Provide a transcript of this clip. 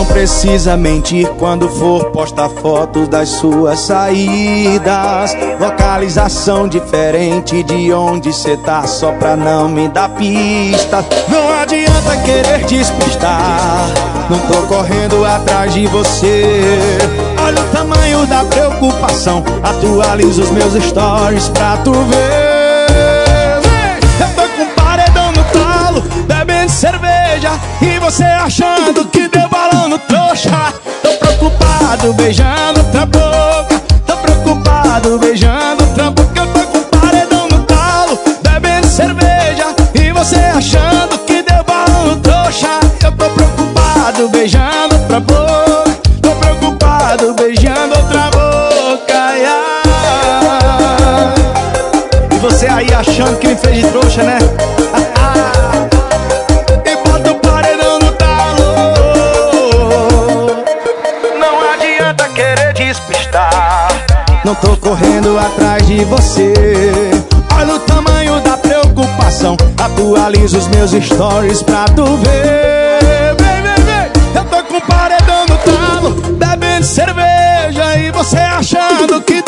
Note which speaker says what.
Speaker 1: não precisa mentir quando for postar fotos das suas saídas. Localização diferente de onde cê tá, só pra não me dar pista. Não adianta querer despistar, não tô correndo atrás de você. Olha o tamanho da preocupação, atualiza os meus stories pra tu ver. Eu tô com paredão no talo, bebendo cerveja, e você achando que deu balão no trouxa. Tô preocupado beijando outra boca, tô preocupado beijando outra boca. Eu tô com paredão no talo, bebendo cerveja, e você achando que deu balão no trouxa. Eu tô preocupado beijando outra boca, tô preocupado beijando outra boca, yeah. E você aí achando que me fez de trouxa, né? E bota o paredão no talo. Não adianta querer despistar, não tô correndo atrás de você. Olha o tamanho da preocupação, atualiza os meus stories pra tu ver. Eu tô com paredão no talo, bebendo cerveja, e você achando que